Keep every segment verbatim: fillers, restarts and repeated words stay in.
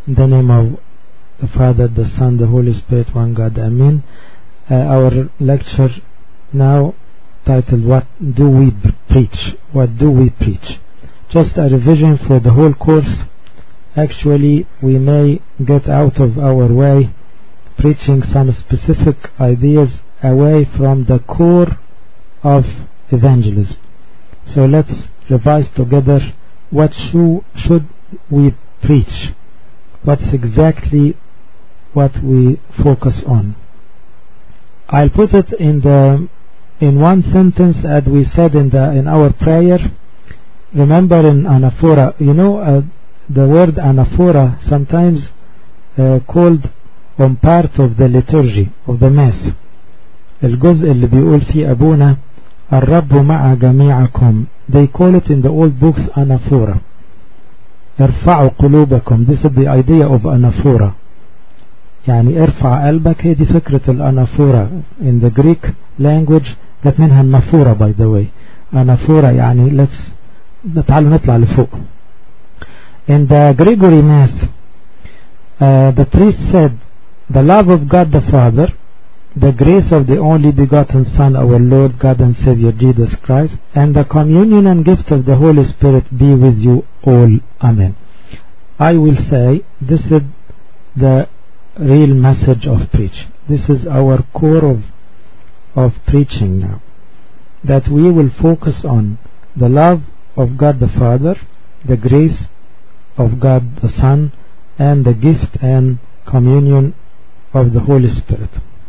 In the name of the Father, the Son, the Holy Spirit, one God, Amen. Uh, our lecture now titled, What Do We Preach? What do we preach? Just a revision for the whole course. Actually, we may get out of our way preaching some specific ideas away from the core of evangelism. So let's revise together, what should, should we preach? What's exactly what we focus on? I'll put it in the in one sentence, as we said in the in our prayer. Remember, in anaphora, you know, uh, the word anaphora sometimes uh, called on part of the liturgy of the mass. الجزء اللي بيقول فيه أبونا الرب مع جميعكم. They call it in the old books anaphora. ارفعوا قلوبكم. This is the idea of anaphora. يعني ارفع قلبك. هي دي فكرة الانافورا. In the Greek language جت منها النافورة by the way. anaphora يعني let's تعالوا نطلع لفوق. In the Gregory Mass, uh, the priest said, the love of God the Father, the grace of the only begotten Son, our Lord God and Savior Jesus Christ, and the communion and gift of the Holy Spirit be with you all. Amen. I will say this is the real message of preaching. This is our core of, of preaching now. That we will focus on the love of God the Father, the grace of God the Son, and the gift and communion of the Holy Spirit.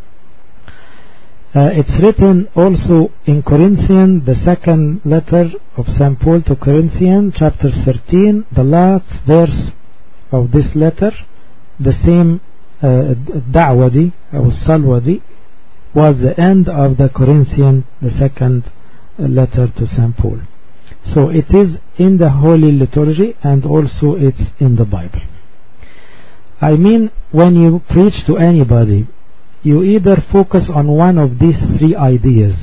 Uh, it's written also in Corinthians, the second letter of Saint Paul to Corinthians, chapter thirteen, the last verse of this letter, the same da'wah di, or salwa di, was the end of the Corinthian, the second letter to Saint Paul. So it is in the Holy Liturgy and also it's in the Bible. I mean, when you preach to anybody, you either focus on one of these three ideas.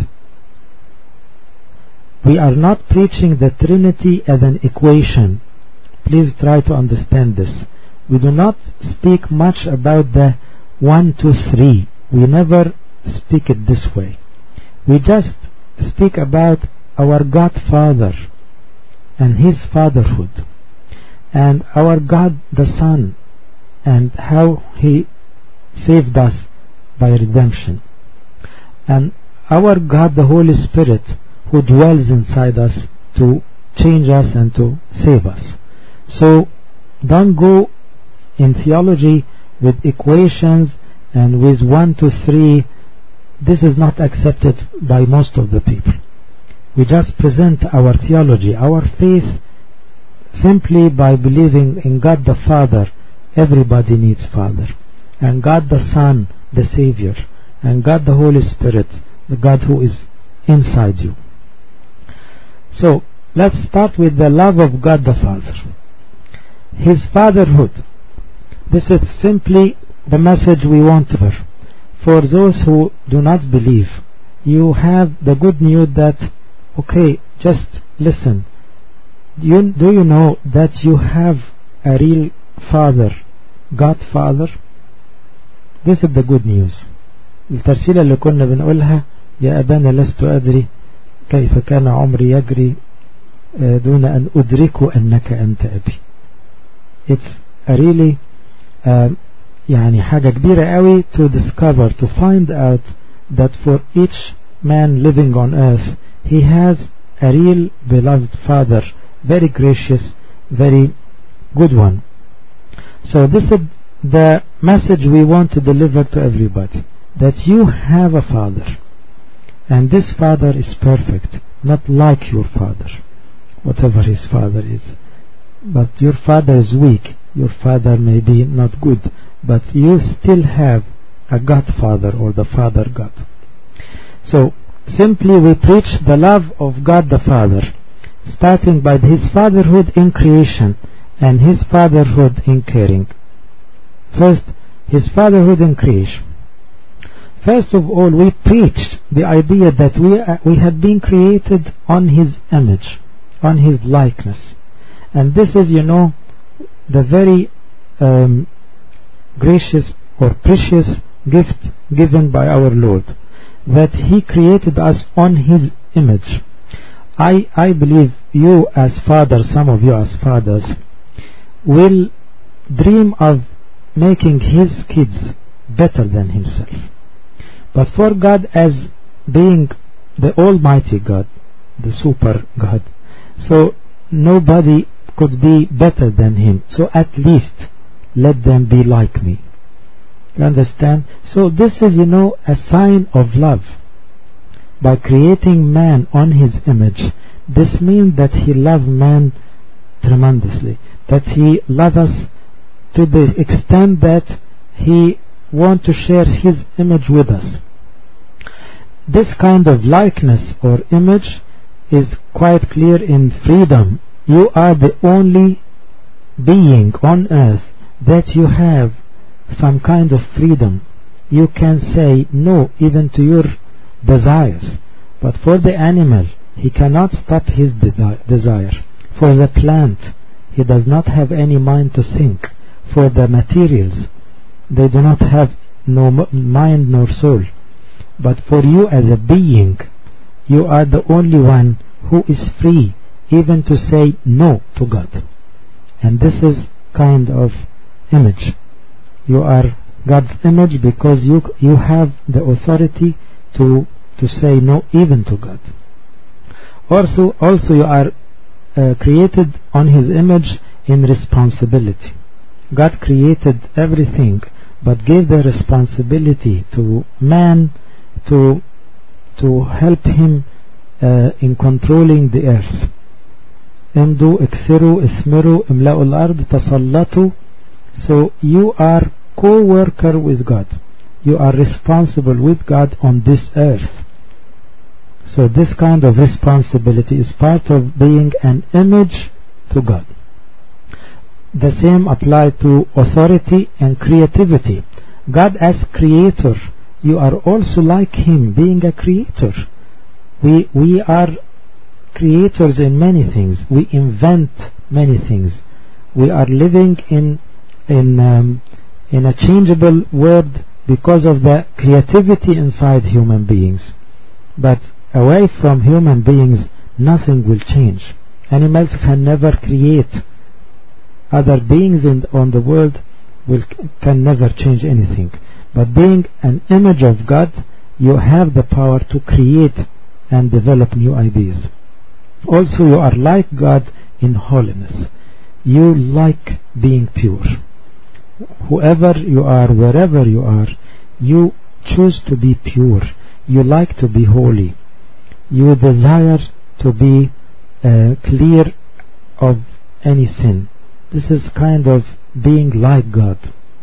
We are not preaching the Trinity as an equation. Please try to understand this. We do not speak much about the one, two, three. We never speak it this way. We just speak about our God Father and His fatherhood, and our God the Son and how He saved us by redemption, and our God the Holy Spirit who dwells inside us to change us and to save us. So don't go in theology with equations and with one, two, three. This is not accepted by most of the people. We just present our theology, our faith, simply by believing in God the Father. Everybody needs Father, and God the Son, the Savior, and God the Holy Spirit, the God who is inside you. So let's start with the love of God the Father, His fatherhood. This is simply the message we want to hear. For those who do not believe, you have the good news that, okay, just listen. You, do you know that you have a real Father, God Father? This is the good news. الترسيلة اللي كنا بنقولها يا أبانا لست أدري كيف كان عمري يجري دون أن أدرك أنك أنت أبي. It's a really uh, يعني حاجة كبيرة قوي to discover, to find out that for each man living on earth he has a real beloved Father, very gracious, very good one. So this is the message we want to deliver to everybody, that you have a Father, and this Father is perfect, not like your father, whatever his father is. But your father is weak, your father may be not good, but you still have a God Father, or the Father God. So simply we preach the love of God the Father, starting by His fatherhood in creation and His fatherhood in caring. First, His fatherhood in creation. First of all, we preached the idea that we, uh, we have been created on His image, on His likeness. And this is, you know, the very um, gracious or precious gift given by our Lord, that He created us on His image. I, I believe you as fathers, some of you as fathers, will dream of making his kids better than himself. But for God, as being the Almighty God, the super God, so nobody could be better than Him. So at least let them be like me. You understand? So this is, you know, a sign of love. By creating man on His image, this means that He loved man tremendously, that He loved us to the extent that He wants to share His image with us. This kind of likeness or image is quite clear in freedom. You are the only being on earth that you have some kind of freedom. You can say no even to your desires. But for the animal, he cannot stop his desi- desire. For the plant, he does not have any mind to think. For the materials, they do not have no mind nor soul. But for you as a being, you are the only one who is free even to say no to God. And this is kind of image. You are God's image because you you have the authority to to say no even to God. Also, also you are uh, created on His image in responsibility. God created everything, but gave the responsibility to man to to help him uh, in controlling the earth. Endu, اكثروا, اثمروا, املأوا الأرض, تسلطوا. So you are co-worker with God. You are responsible with God on this earth. So this kind of responsibility is part of being an image to God. The same applies to authority and creativity. God as creator, you are also like Him, being a creator. We, we are creators in many things. We invent many things. We are living in, in, um, in a changeable world because of the creativity inside human beings. But away from human beings, nothing will change. Animals can never create. Other beings in, on the world will, can never change anything. But being an image of God, you have the power to create and develop new ideas. Also, you are like God in holiness. You like being pure. Whoever you are, wherever you are, you choose to be pure. You like to be holy. You desire to be uh, clear of any sin. This is kind of being like God.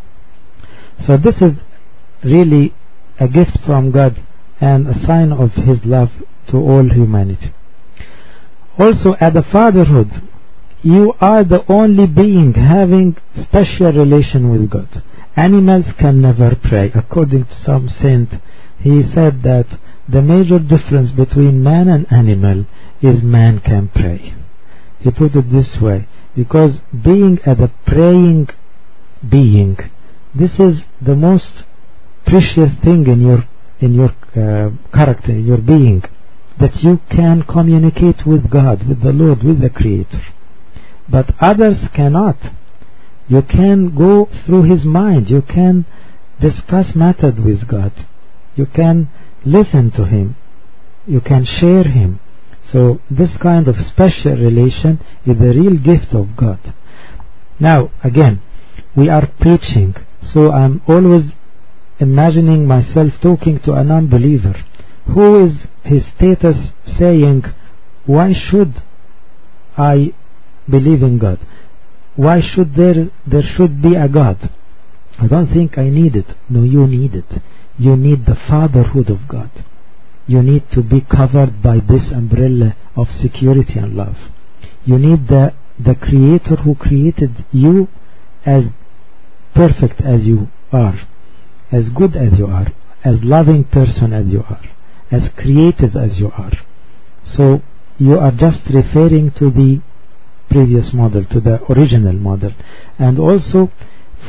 So this is really a gift from God and a sign of His love to all humanity. Also, at the fatherhood, you are the only being having special relation with God. Animals can never pray. According to some saint, he said that the major difference between man and animal is man can pray. He put it this way, because being as a praying being, this is the most precious thing in your in your uh, character, your being, that you can communicate with God, with the Lord, with the Creator. But others cannot. You can go through His mind. You can discuss matters with God. You can listen to Him. You can share Him. So this kind of special relation is the real gift of God. Now, again, we are preaching. So I'm always imagining myself talking to a non-believer. Who is his status saying, why should I believe in God? Why should there there should be a God? I don't think I need it. No, you need it. You need the fatherhood of God. You need to be covered by this umbrella of security and love. You need the the Creator who created you as perfect as you are, as good as you are, as loving person as you are, as creative as you are. So you are just referring to the previous model, to the original model. And also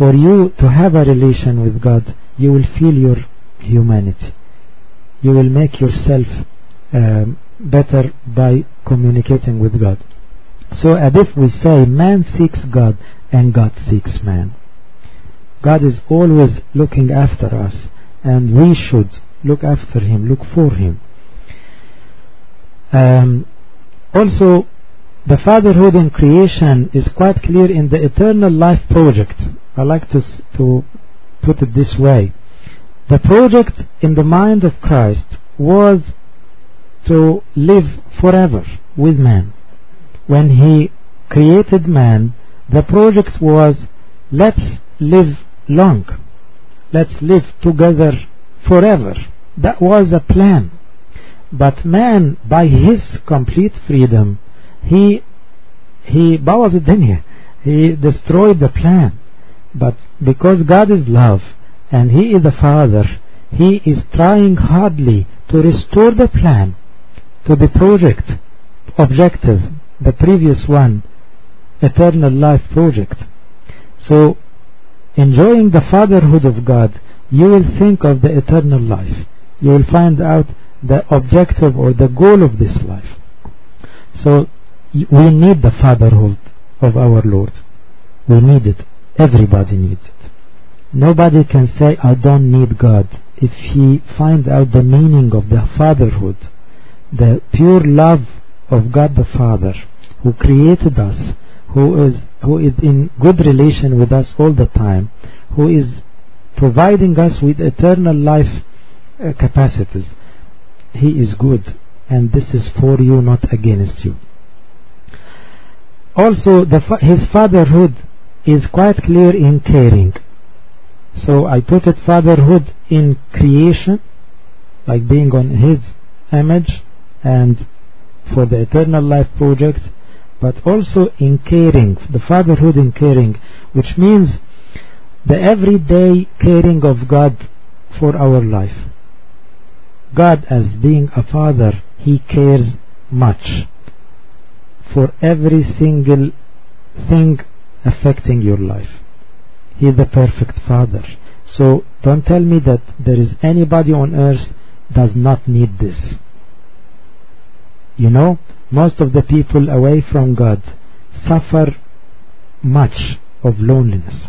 for you to have a relation with God, you will feel your humanity. You will make yourself um, better by communicating with God. So as if we say, man seeks God and God seeks man. God is always looking after us, and we should look after Him, look for Him. Um, also, the fatherhood in creation is quite clear in the eternal life project. I like to, to put it this way. The project in the mind of Christ was to live forever with man. When He created man, the project was, let's live long. Let's live together forever. That was a plan. But man, by his complete freedom, he he بوظ الدنيا. He destroyed the plan. But because God is love and He is the Father, He is trying hardly to restore the plan to the project objective, the previous one, eternal life project. So enjoying the fatherhood of God, you will think of the eternal life. You will find out the objective or the goal of this life. So we need the fatherhood of our Lord. We need it. Everybody needs it. Nobody can say, I don't need God, if he finds out the meaning of the fatherhood, the pure love of God the Father, who created us, who is who is in good relation with us all the time, who is providing us with eternal life uh, capacities. He is good, and this is for you, not against you. Also, the fa his fatherhood is quite clear in caring. So I put it fatherhood in creation, like being on His image and for the eternal life project, but also in caring, the fatherhood in caring, which means the everyday caring of God for our life. God, as being a father, He cares much for every single thing affecting your life. He is the perfect Father. So don't tell me that there is anybody on earth does not need this. You know, most of the people away from God suffer much of loneliness.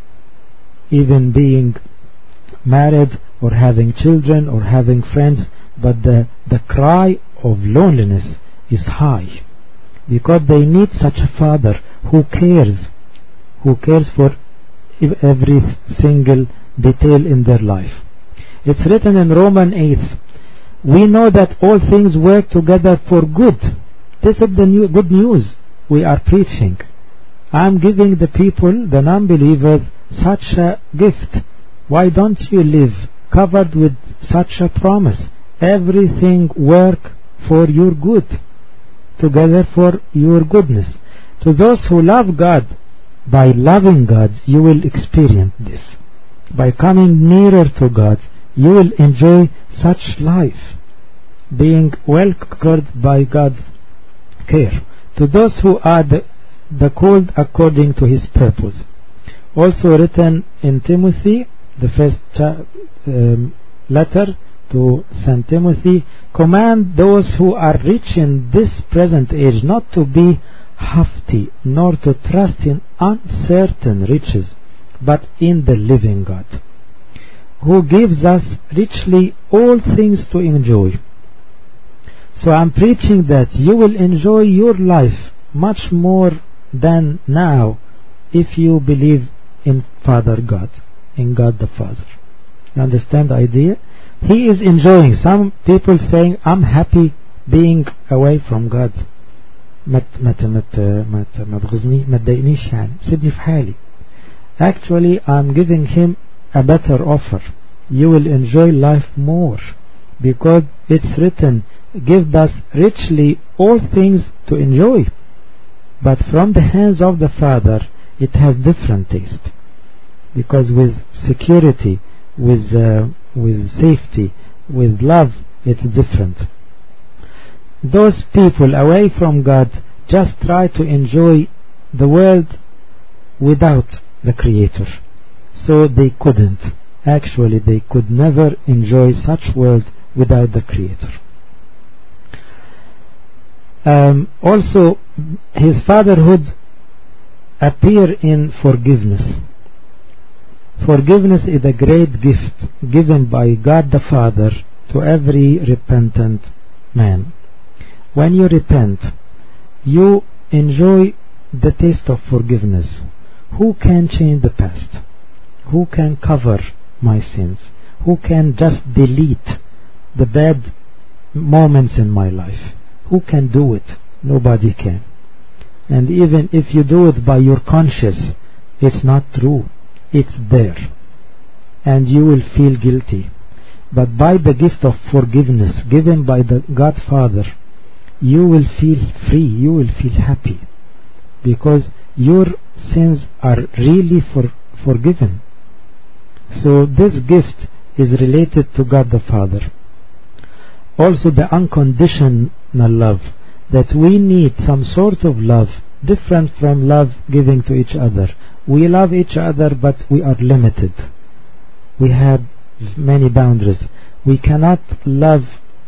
Even being married or having children or having friends, but the, the cry of loneliness is high, because they need such a father who cares, who cares for every single detail in their life. It's written in Romans eight, we know that all things work together for good. This is the new good news we are preaching. I'm giving the people, the non-believers, such a gift. Why don't you live covered with such a promise? Everything work for your good, together for your goodness. To those who love God, by loving God, you will experience this. By coming nearer to God, you will enjoy such life, being well covered by God's care. To those who are the, the called according to His purpose. Also written in Timothy, the first um, letter to Saint Timothy, command those who are rich in this present age not to be haughty, nor to trust in uncertain riches, but in the living God, who gives us richly all things to enjoy. So I'm preaching that you will enjoy your life much more than now if you believe in Father God, in God the Father. You understand the idea? He is enjoying. Some people saying, I'm happy being away from God. ما ما ما ما تغزني ما تضايقنيش يعني سيبني في حالي. Actually, I'm giving him a better offer. You will enjoy life more, because it's written, give us richly all things to enjoy. But from the hands of the Father, it has different taste, because with security, with uh, with safety, with love, it's different. Those people away from God just try to enjoy the world without the Creator. so they couldn't. Actually, they could never enjoy such world without the Creator. Um, also, his fatherhood appear in forgiveness. Forgiveness is a great gift given by God the Father to every repentant man. When you repent, you enjoy the taste of forgiveness. Who can change the past? Who can cover my sins? Who can just delete the bad moments in my life? Who can do it? Nobody can. And even if you do it by your conscience, it's not true. It's there. And you will feel guilty. But by the gift of forgiveness given by the God Father, you will feel free. You will feel happy. Because your sins are really for, forgiven. So this gift is related to God the Father. Also the unconditional love, that we need some sort of love different from love giving to each other. We love each other, but we are limited. We have many boundaries. We cannot love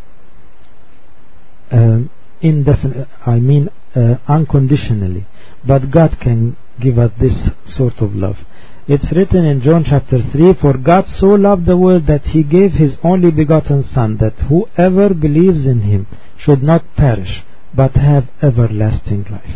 um, indefinite, I mean uh, unconditionally, but God can give us this sort of love. It's written in John chapter three, for God so loved the world that he gave his only begotten Son, that whoever believes in him should not perish but have everlasting life.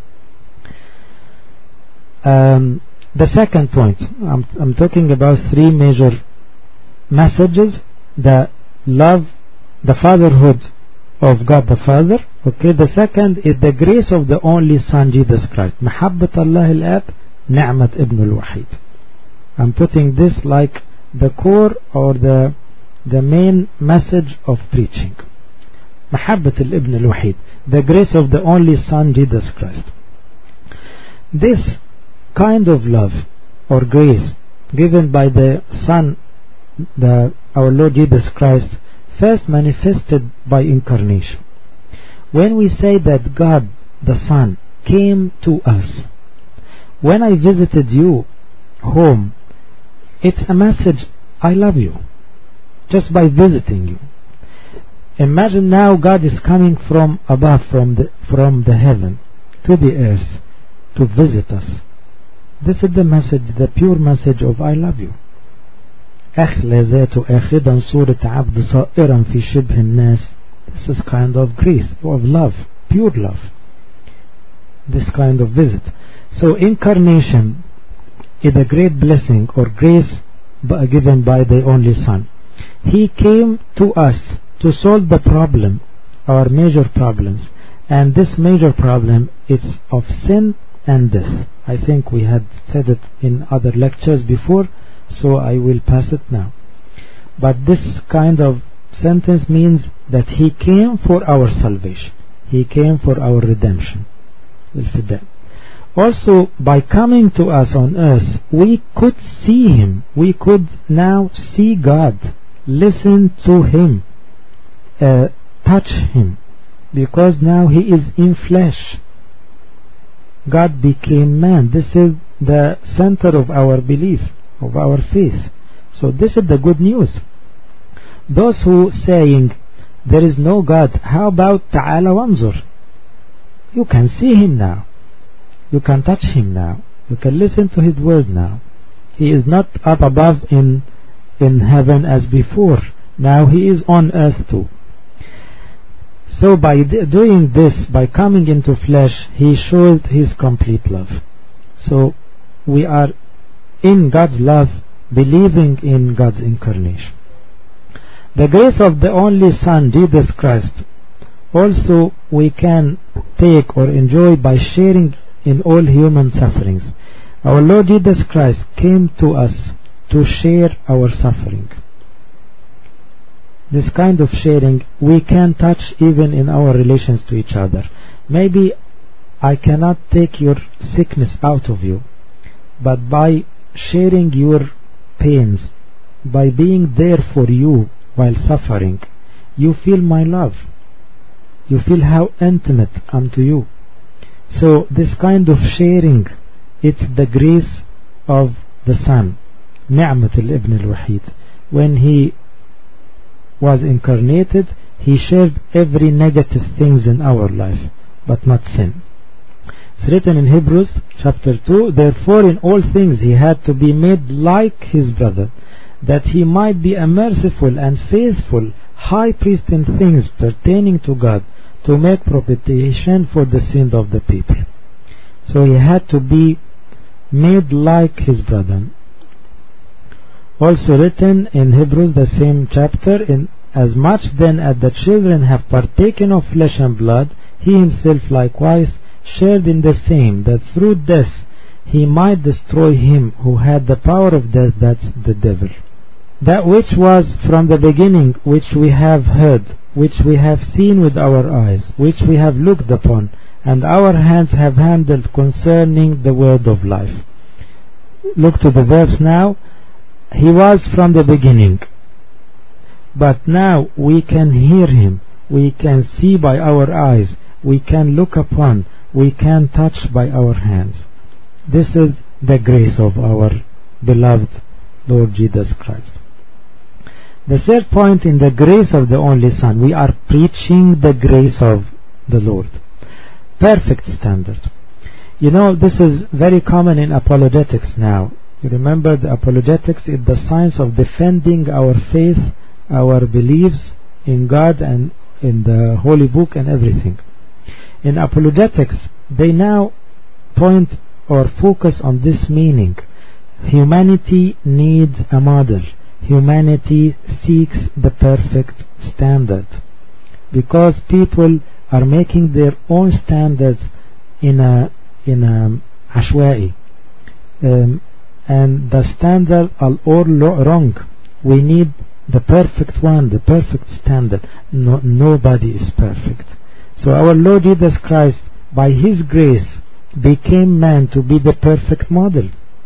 Um, the second point, I'm, I'm talking about three major messages: the love, the fatherhood of God the Father. Okay, the second is the grace of the only Son, Jesus Christ. محبة الله الآب نعمة ابن الوحيد. I'm putting this like the core or the the main message of preaching. محبة الابن الوحيد, the grace of the only Son, Jesus Christ. This kind of love or grace given by the Son, the our Lord Jesus Christ, first manifested by incarnation. When we say that God the Son came to us, when I visited you home, it's a message, I love you, just by visiting you. Imagine now God is coming from above, from the from the heaven to the earth to visit us. This is the message, the pure message of I love you. أخلى ذاته آخذا صورة عبد صائرا في شبه الناس. This is kind of grace, of love, pure love. This kind of visit. So incarnation is a great blessing or grace given by the only Son. He came to us to solve the problem, our major problems. And this major problem is of sin and death. I think we had said it in other lectures before, so I will pass it now. But this kind of sentence means that he came for our salvation. He came for our redemption. Also, by coming to us on earth, we could see him. We could now see God, listen to him, uh, touch him, because now he is in flesh. God became man. This is the center of our belief, of our faith. So this is the good news. Those who saying there is no God, how about ta'ala wanzur? You can see him now. You can touch him now. You can listen to his word now. He is not up above in in heaven as before. Now he is on earth too. So by doing this, by coming into flesh, he showed his complete love. So we are in God's love, believing in God's incarnation. The grace of the only Son, Jesus Christ, also we can take or enjoy by sharing in all human sufferings. Our Lord Jesus Christ came to us to share our suffering. This kind of sharing we can touch even in our relations to each other. Maybe I cannot take your sickness out of you, but by sharing your pains, by being there for you while suffering, you feel my love. You feel how intimate I'm to you. So this kind of sharing, it's the grace of the Son. نعمة الابن الوحيد. When he was incarnated, he shared every negative things in our life, but not sin. It's written in Hebrews chapter two, therefore in all things he had to be made like his brother, that he might be a merciful and faithful high priest in things pertaining to God, to make propitiation for the sins of the people. So he had to be made like his brother. Also written in Hebrews, the same chapter, in as much then as the children have partaken of flesh and blood, he himself likewise shared in the same, that through death he might destroy him who had the power of death, that's the devil. That which was from the beginning, which we have heard, which we have seen with our eyes, which we have looked upon, and our hands have handled concerning the word of life. Look to the verbs now. He was from the beginning, but now we can hear him, we can see by our eyes, we can look upon, we can touch by our hands. This is the grace of our beloved Lord Jesus Christ. The third point, in the grace of the only Son, we are preaching the grace of the Lord. Perfect standard. You know, this is very common in apologetics now. You remember, the apologetics is the science of defending our faith, our beliefs in God and in the Holy Book and everything. In apologetics, they now point or focus on this meaning. Humanity needs a model. Humanity seeks the perfect standard, because people are making their own standards in a in a ashwa'i, um, and the standards are all wrong. We need the perfect one, the perfect standard. No, nobody is perfect. So our Lord Jesus Christ, by his grace, became man to be the perfect model.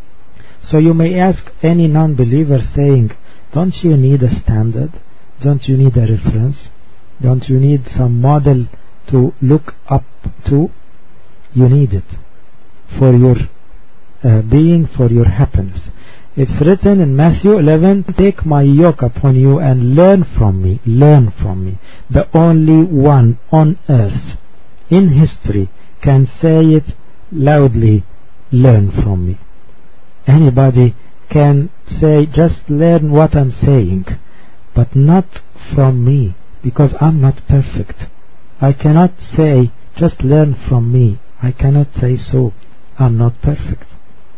So you may ask any non-believer saying, don't you need a standard? Don't you need a reference? Don't you need some model to look up to? You need it for your uh, being, for your happiness. It's written in Matthew eleven, take my yoke upon you and learn from me. Learn from me. The only one on earth in history can say it loudly, learn from me. Anybody can say, just learn what I'm saying, but not from me, because I'm not perfect. I cannot say, just learn from me. I cannot say so. I'm not perfect.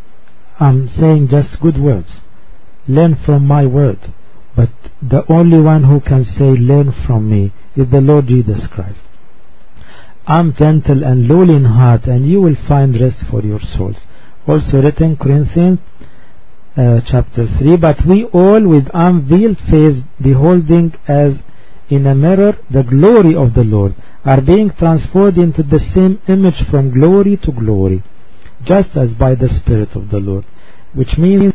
I'm saying just good words. Learn from my word. But the only one who can say, learn from me, is the Lord Jesus Christ. I'm gentle and lowly in heart, and you will find rest for your souls. Also written, Corinthians Uh, chapter three, but we all with unveiled face, beholding as in a mirror the glory of the Lord, are being transformed into the same image from glory to glory, just as by the Spirit of the Lord. Which means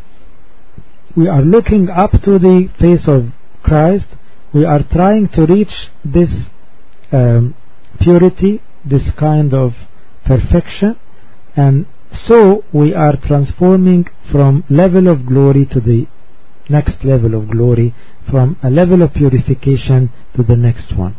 we are looking up to the face of Christ. We are trying to reach this um, purity, this kind of perfection, and so we are transforming from level of glory to the next level of glory, from a level of purification to the next one.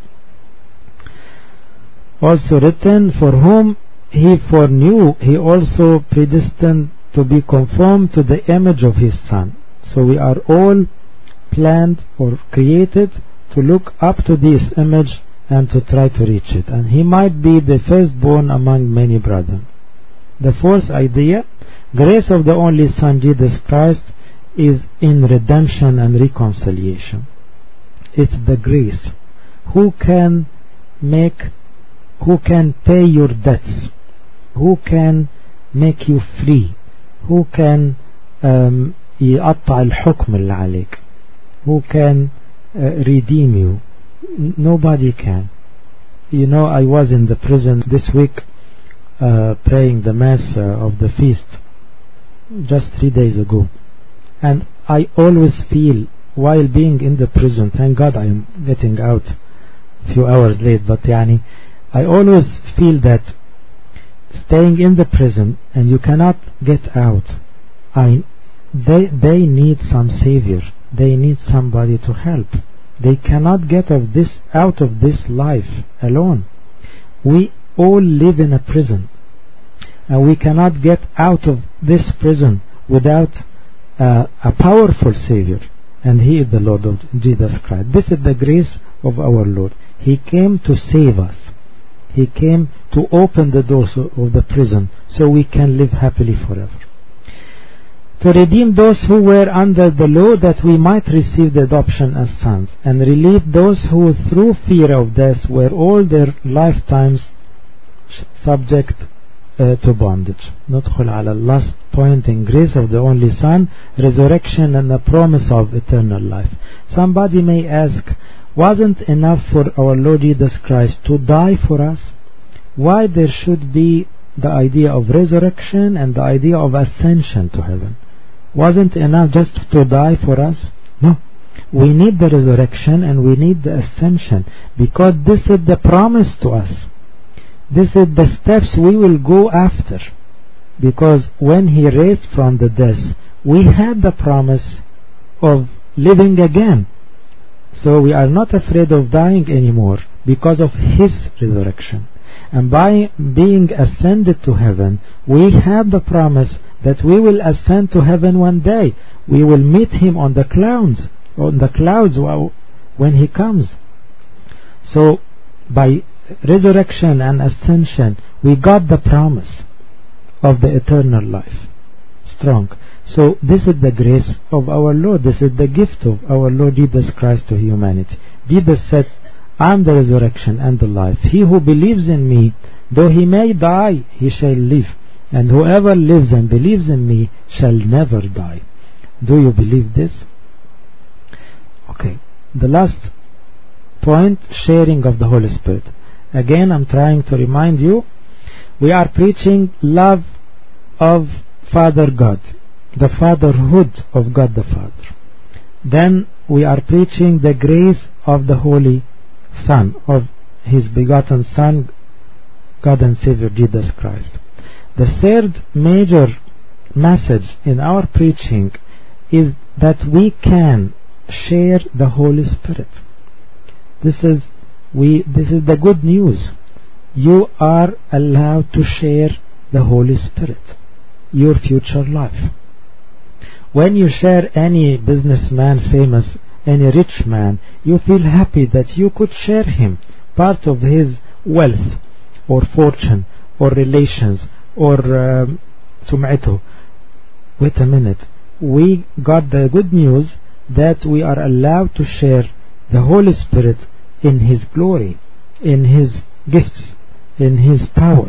Also written, for whom he foreknew, he also predestined to be conformed to the image of his Son. So we are all planned or created to look up to this image and to try to reach it. And he might be the firstborn among many brethren. The fourth idea, grace of the only Son Jesus Christ, is in redemption and reconciliation. It's the grace. Who can make, who can pay your debts? Who can make you free? Who can um, يقطع الحكم اللي عليك? Who can uh, redeem you? N- nobody can. You know, I was in the prison this week, Uh, praying the Mass uh, of the feast just three days ago, and I always feel while being in the prison, thank God I am getting out a few hours late, but yani, I always feel that staying in the prison and you cannot get out, I they, they need some savior. They need somebody to help. They cannot get of this, out of this life alone. We all live in a prison, and we cannot get out of this prison without uh, a powerful Savior, and He is the Lord of Jesus Christ. This is the grace of our Lord. He came to save us. He came to open the doors of the prison so we can live happily forever. To redeem those who were under the law, that we might receive the adoption as sons, and relieve those who through fear of death were all their lifetimes subject uh, to bondage. ندخل على last point in grace of the only Son, resurrection and the promise of eternal life. Somebody may ask, wasn't enough for our Lord Jesus Christ to die for us? Why there should be the idea of resurrection and the idea of ascension to heaven? Wasn't enough just to die for us? No. We need the resurrection and we need the ascension, because this is the promise to us. This is the steps we will go after. Because when He raised from the dead, we had the promise of living again. So we are not afraid of dying anymore because of His resurrection. And by being ascended to heaven, we have the promise that we will ascend to heaven one day. We will meet Him on the clouds, on the clouds when He comes. So by resurrection and ascension, we got the promise of the eternal life. Strong. So this is the grace of our Lord. This is the gift of our Lord Jesus Christ to humanity. Jesus said, I am the resurrection and the life. He who believes in me, though he may die, he shall live. And whoever lives and believes in me shall never die. Do you believe this? Okay. The last point, sharing of the Holy Spirit. Again, I'm trying to remind you, we are preaching love of Father God, the fatherhood of God the Father. Then we are preaching the grace of the Holy Son, of His begotten Son, God and Savior Jesus Christ. The third major message in our preaching is that we can share the Holy Spirit. This is we this is the good news. You are allowed to share the Holy Spirit, your future life. When you share any businessman, famous, any rich man, you feel happy that you could share him part of his wealth or fortune or relations or um, sum'atu. Wait a minute. We got the good news that we are allowed to share the Holy Spirit in His glory, in His gifts, in His power.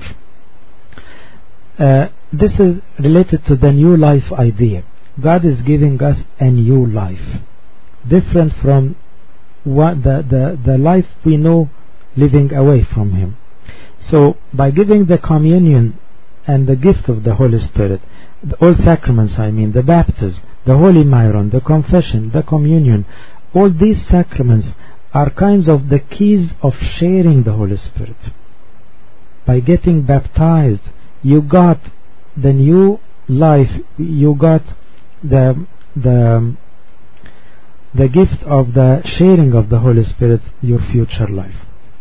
Uh, this is related to the new life idea. God is giving us a new life, different from what the, the, the life we know living away from Him. So by giving the communion and the gift of the Holy Spirit, all sacraments, I mean, the baptism, the Holy Myron, the confession, the communion, all these sacraments are kinds of the keys of sharing the Holy Spirit. By getting baptized, you got the new life, you got the the the gift of the sharing of the Holy Spirit, your future life.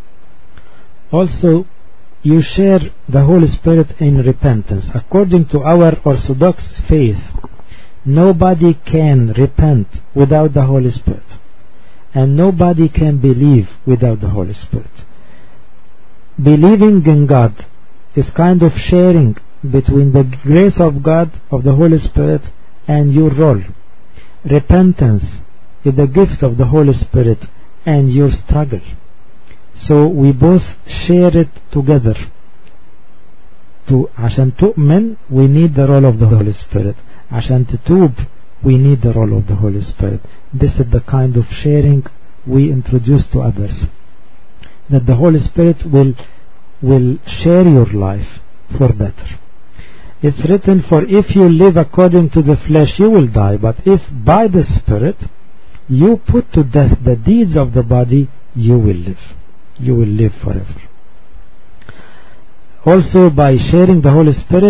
Also, you share the Holy Spirit in repentance. According to our Orthodox faith, nobody can repent without the Holy Spirit, and nobody can believe without the Holy Spirit. Believing in God is kind of sharing between the grace of God, of the Holy Spirit, and your role. Repentance is the gift of the Holy Spirit and your struggle. So we both share it together. To عشان تؤمن, we need the role of the Holy Spirit. عشان تتوب, we need the role of the Holy Spirit. This is the kind of sharing we introduce to others, that the Holy Spirit will will share your life for better. It's written, for if you live according to the flesh, you will die, but if by the Spirit you put to death the deeds of the body, you will live. You will live forever. Also, by sharing the Holy Spirit,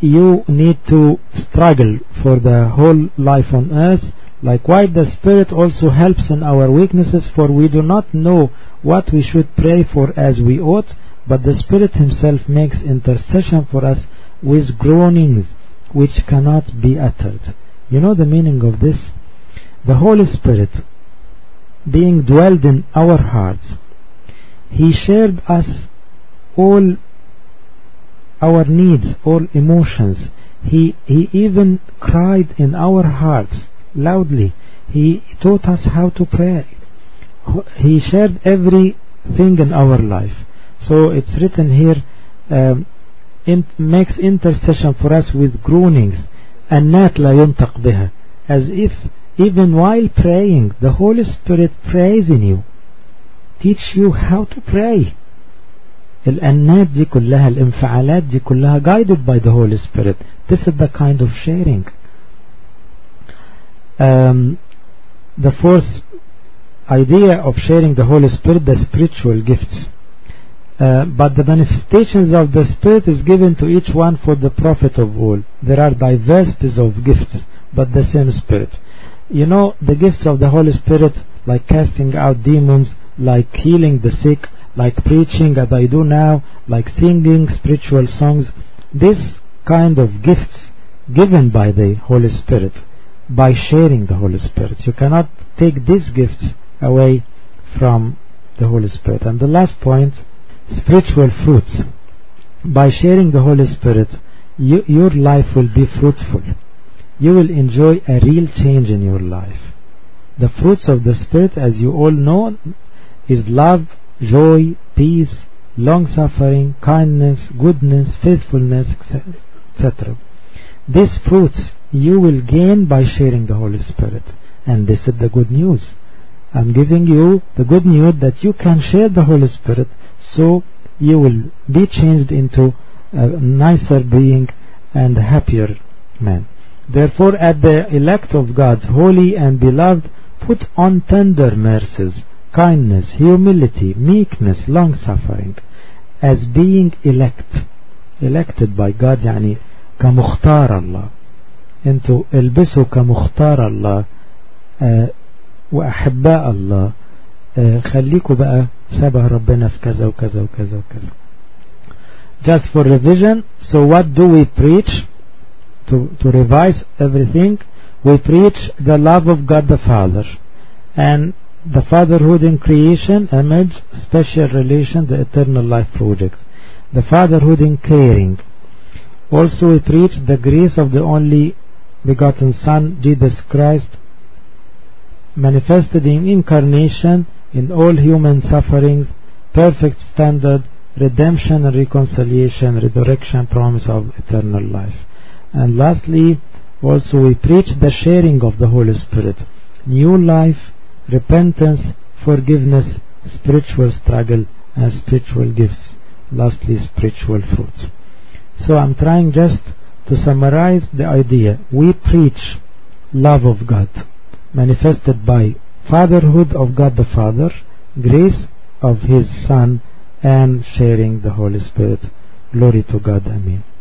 you need to struggle for the whole life on earth. Likewise, the Spirit also helps in our weaknesses, for we do not know what we should pray for as we ought, but the Spirit Himself makes intercession for us with groanings which cannot be uttered. You know the meaning of this? The Holy Spirit, being dwelled in our hearts, He shared us all our needs, all emotions. He, he even cried in our hearts loudly. He taught us how to pray. He shared everything in our life. So it's written here, um, it makes intercession for us with groanings, أنات لا ينطق بها, as if even while praying the Holy Spirit prays in you, teach you how to pray. الأنات دي كلها, الانفعالات دي كلها guided by the Holy Spirit. This is the kind of sharing. Um, the fourth idea of sharing the Holy Spirit, the spiritual gifts. Uh, but the manifestations of the Spirit is given to each one for the profit of all. There are diversities of gifts, but the same Spirit. You know, the gifts of the Holy Spirit, like casting out demons, like healing the sick, like preaching as I do now, like singing spiritual songs, this kind of gifts given by the Holy Spirit, by sharing the Holy Spirit. You cannot take these gifts away from the Holy Spirit. And the last point, spiritual fruits. By sharing the Holy Spirit, you, your life will be fruitful. You will enjoy a real change in your life. The fruits of the Spirit, as you all know, is love, joy, peace, long-suffering, kindness, goodness, faithfulness, et cetera. These fruits you will gain by sharing the Holy Spirit. And this is the good news. I'm giving you the good news that you can share the Holy Spirit, so you will be changed into a nicer being and a happier man. Therefore, at the elect of God's holy and beloved, put on tender mercies, kindness, humility, meekness, long-suffering, as being elect, elected by God, يعني كمختار الله. انتوا البسوا كمختار الله آه وأحباء الله. آه خليكوا بقى سبه ربنا في كذا وكذا وكذا وكذا. Just for revision, so what do we preach? To, to revise everything, we preach the love of God the Father and the fatherhood in creation, image, special relation, the eternal life project. The fatherhood in caring. Also we preach the grace of the only begotten Son, Jesus Christ, manifested in incarnation, in all human sufferings, perfect standard, redemption and reconciliation, resurrection, promise of eternal life. And lastly, also we preach the sharing of the Holy Spirit, new life, repentance, forgiveness, spiritual struggle, and spiritual gifts. Lastly, spiritual fruits. So I'm trying just to summarize the idea. We preach love of God, manifested by fatherhood of God the Father, grace of His Son, and sharing the Holy Spirit. Glory to God. Amen.